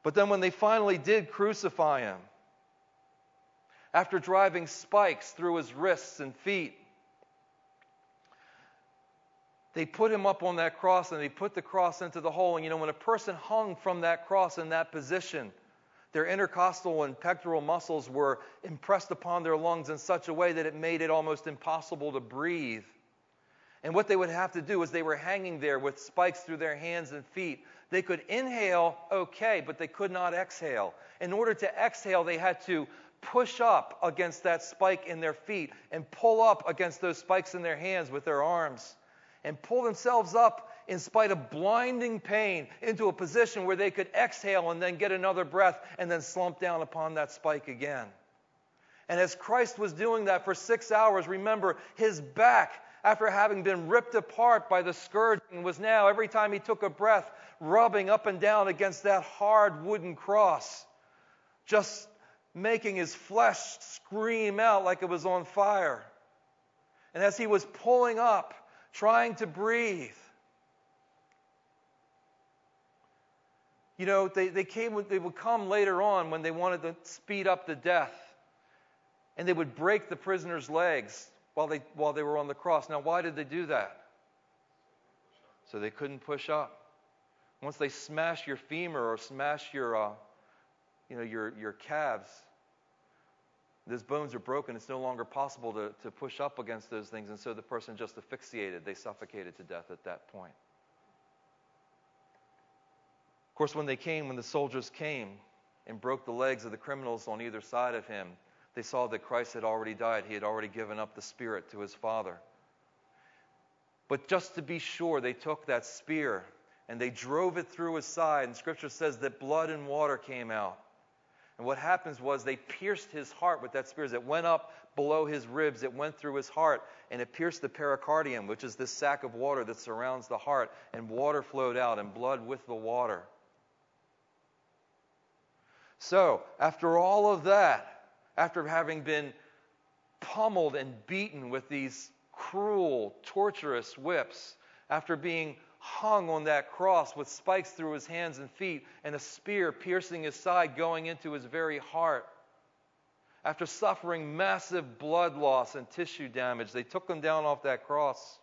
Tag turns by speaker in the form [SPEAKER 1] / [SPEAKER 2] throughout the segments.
[SPEAKER 1] But then when they finally did crucify him, after driving spikes through his wrists and feet, they put him up on that cross, and they put the cross into the hole. And when a person hung from that cross in that position, their intercostal and pectoral muscles were impressed upon their lungs in such a way that it made it almost impossible to breathe. And what they would have to do is they were hanging there with spikes through their hands and feet. They could inhale, okay, but they could not exhale. In order to exhale, they had to push up against that spike in their feet and pull up against those spikes in their hands with their arms and pull themselves up in spite of blinding pain into a position where they could exhale and then get another breath and then slump down upon that spike again. And as Christ was doing that for 6 hours, remember, his back, after having been ripped apart by the scourging, was now, every time he took a breath, rubbing up and down against that hard wooden cross, just making his flesh scream out like it was on fire. And as he was pulling up, trying to breathe, they would come later on when they wanted to speed up the death, and they would break the prisoner's legs while they were on the cross. Now, why did they do that? So they couldn't push up. Once they smash your femur or smash your calves, those bones are broken. It's no longer possible to push up against those things, and so the person just asphyxiated. They suffocated to death at that point. Of course, when the soldiers came and broke the legs of the criminals on either side of him, they saw that Christ had already died. He had already given up the spirit to his Father. But just to be sure, they took that spear and they drove it through his side, and Scripture says that blood and water came out. And what happens was they pierced his heart with that spear. It went up below his ribs, it went through his heart, and it pierced the pericardium, which is this sac of water that surrounds the heart, and water flowed out, and blood with the water. So, after all of that, after having been pummeled and beaten with these cruel, torturous whips, after being hung on that cross with spikes through his hands and feet and a spear piercing his side going into his very heart, after suffering massive blood loss and tissue damage, they took him down off that cross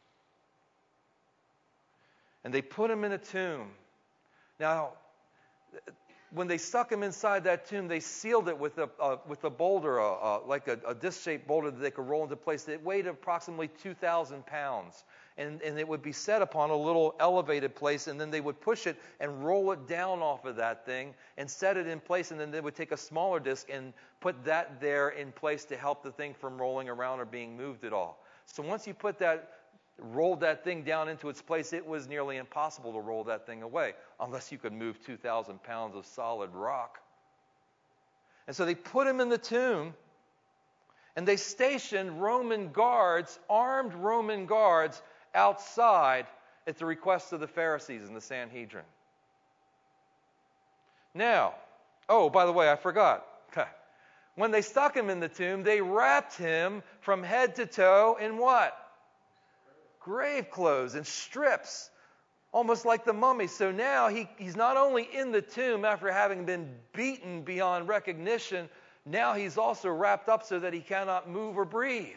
[SPEAKER 1] and they put him in a tomb. Now, when they stuck him inside that tomb, they sealed it with a boulder, like a disc-shaped boulder that they could roll into place. It weighed approximately 2,000 pounds. And it would be set upon a little elevated place, and then they would push it and roll it down off of that thing and set it in place, and then they would take a smaller disc and put that there in place to help the thing from rolling around or being moved at all. So once you rolled that thing down into its place, it was nearly impossible to roll that thing away unless you could move 2,000 pounds of solid rock. And so they put him in the tomb, and they stationed Roman guards, armed Roman guards, outside at the request of the Pharisees and the Sanhedrin. Now, by the way, I forgot. When they stuck him in the tomb, they wrapped him from head to toe in what? Grave clothes and strips, almost like the mummy. So now he's not only in the tomb after having been beaten beyond recognition, now he's also wrapped up so that he cannot move or breathe.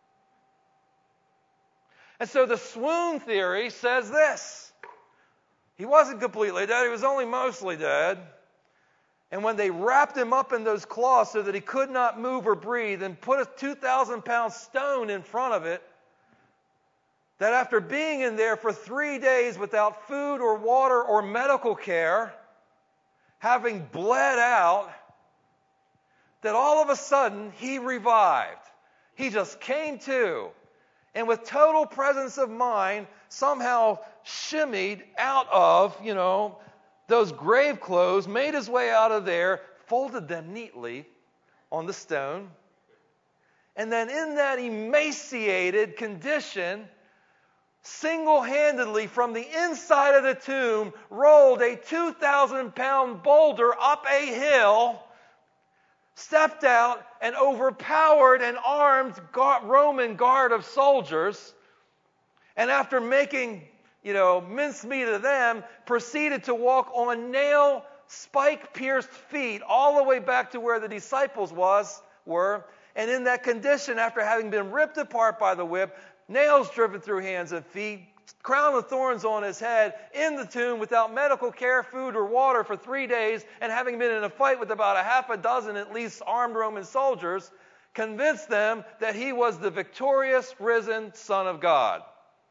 [SPEAKER 1] And so the swoon theory says this: he wasn't completely dead, he was only mostly dead. And when they wrapped him up in those cloths so that he could not move or breathe and put a 2,000-pound stone in front of it, that after being in there for 3 days without food or water or medical care, having bled out, that all of a sudden he revived. He just came to, and with total presence of mind, somehow shimmied out of, those grave clothes, made his way out of there, folded them neatly on the stone, and then in that emaciated condition, single-handedly from the inside of the tomb, rolled a 2,000-pound boulder up a hill, stepped out, and overpowered an armed Roman guard of soldiers, and after making, mincemeat of them, proceeded to walk on spike-pierced feet all the way back to where the disciples were. And in that condition, after having been ripped apart by the whip, nails driven through hands and feet, crown of thorns on his head, in the tomb without medical care, food, or water for 3 days, and having been in a fight with about a half a dozen at least armed Roman soldiers, convinced them that he was the victorious, risen Son of God.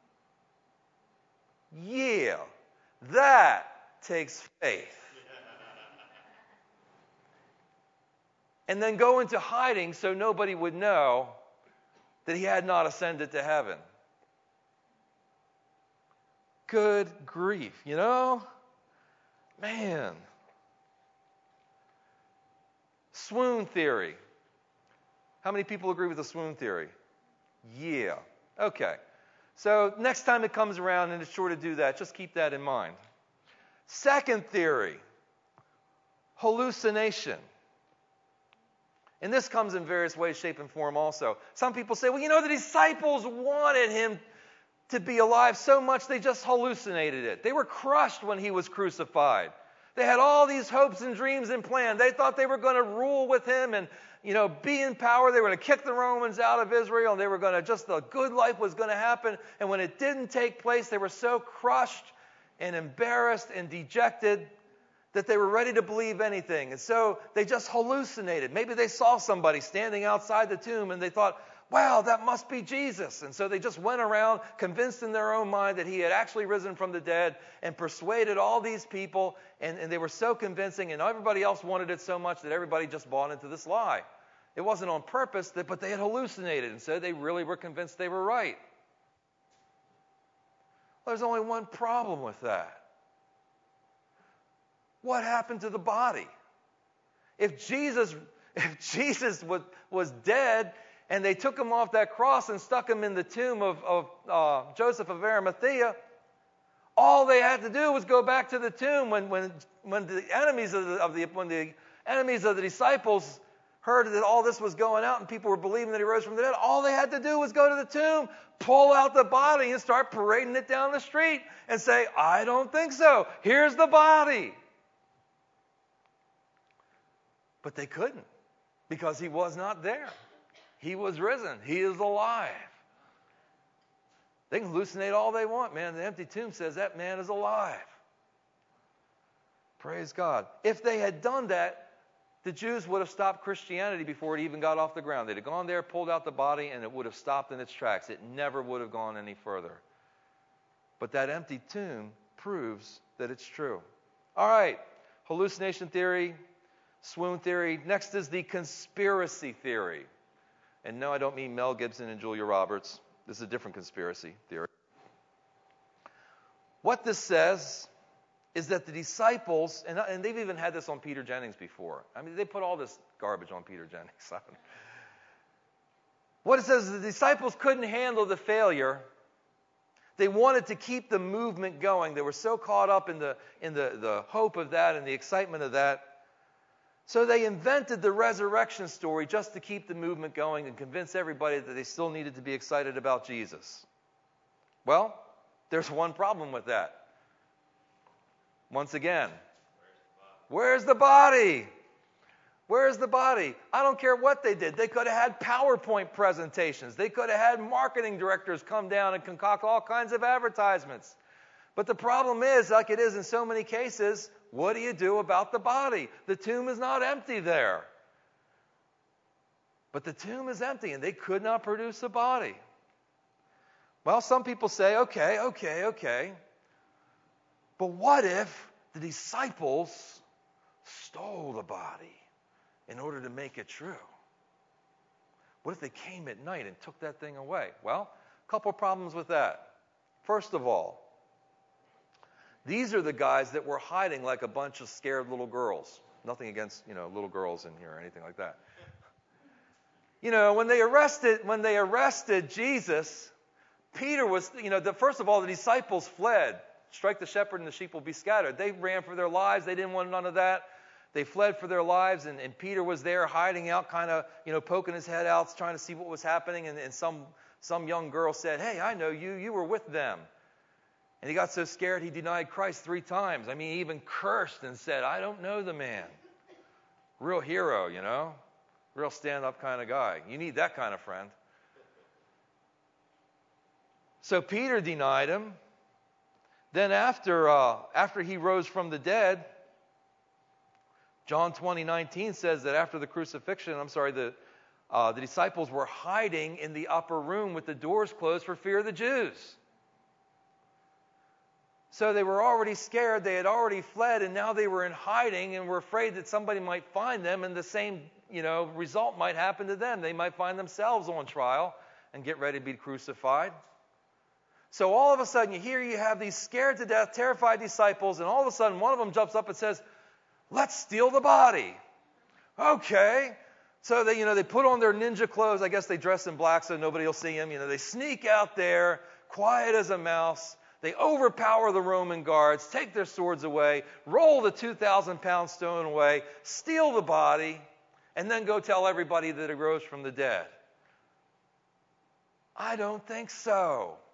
[SPEAKER 1] Yeah, that takes faith. And then go into hiding so nobody would know that he had not ascended to heaven. Good grief, you know? Man. Swoon theory. How many people agree with the swoon theory? Yeah. Okay. So next time it comes around and it's sure to do that, just keep that in mind. Second theory, hallucination. And this comes in various ways, shape, and form also. Some people say, well, you know, the disciples wanted him to be alive so much they just hallucinated it. They were crushed when he was crucified. They had all these hopes and dreams and plans. They thought they were going to rule with him and, you know, be in power. They were going to kick the Romans out of Israel. And they were going to, just the good life was going to happen. And when it didn't take place, they were so crushed and embarrassed and dejected that they were ready to believe anything. And so they just hallucinated. Maybe they saw somebody standing outside the tomb and they thought, wow, that must be Jesus. And so they just went around convinced in their own mind that he had actually risen from the dead and persuaded all these people. And they were so convincing and everybody else wanted it so much that everybody just bought into this lie. It wasn't on purpose, but they had hallucinated. And so they really were convinced they were right. Well, there's only one problem with that. What happened to the body? If Jesus was dead and they took him off that cross and stuck him in the tomb of Joseph of Arimathea, all they had to do was go back to the tomb when the enemies of the disciples heard that all this was going out and people were believing that he rose from the dead. All they had to do was go to the tomb, pull out the body, and start parading it down the street and say, I don't think so. Here's the body. But they couldn't because he was not there. He was risen. He is alive. They can hallucinate all they want, man. The empty tomb says that man is alive. Praise God. If they had done that, the Jews would have stopped Christianity before it even got off the ground. They'd have gone there, pulled out the body, and it would have stopped in its tracks. It never would have gone any further. But that empty tomb proves that it's true. All right, hallucination theory, swoon theory. Next is the conspiracy theory. And no, I don't mean Mel Gibson and Julia Roberts. This is a different conspiracy theory. What this says is that the disciples, and they've even had this on Peter Jennings before. I mean, they put all this garbage on Peter Jennings. What it says is the disciples couldn't handle the failure. They wanted to keep the movement going. They were so caught up in the hope of that and the excitement of that. So they invented the resurrection story just to keep the movement going and convince everybody that they still needed to be excited about Jesus. Well, there's one problem with that. Once again, where's the body? Where's the body? I don't care what they did. They could have had PowerPoint presentations. They could have had marketing directors come down and concoct all kinds of advertisements. But the problem is, like it is in so many cases, what do you do about the body? The tomb is not empty there. But the tomb is empty, and they could not produce a body. Well, some people say, okay. But what if the disciples stole the body in order to make it true? What if they came at night and took that thing away? Well, a couple of problems with that. First of all, these are the guys that were hiding like a bunch of scared little girls. Nothing against, little girls in here or anything like that. When they arrested Jesus, Peter was, first of all, the disciples fled. Strike the shepherd and the sheep will be scattered. They ran for their lives. They didn't want none of that. They fled for their lives, and Peter was there hiding out, kind of, poking his head out, trying to see what was happening. And some young girl said, hey, I know you. You were with them. And he got so scared he denied Christ 3 times. I mean, he even cursed and said, I don't know the man. Real hero, you know? Real stand-up kind of guy. You need that kind of friend. So Peter denied him. Then after he rose from the dead, John 20:19 says that after the crucifixion, the disciples were hiding in the upper room with the doors closed for fear of the Jews. So they were already scared. They had already fled, and now they were in hiding and were afraid that somebody might find them, and the same, result might happen to them. They might find themselves on trial and get ready to be crucified. So all of a sudden, you have these scared to death, terrified disciples, and all of a sudden one of them jumps up and says, let's steal the body. Okay. So they put on their ninja clothes. I guess they dress in black so nobody will see them. They sneak out there, quiet as a mouse. They overpower the Roman guards, take their swords away, roll the 2,000-pound stone away, steal the body, and then go tell everybody that it rose from the dead. I don't think so.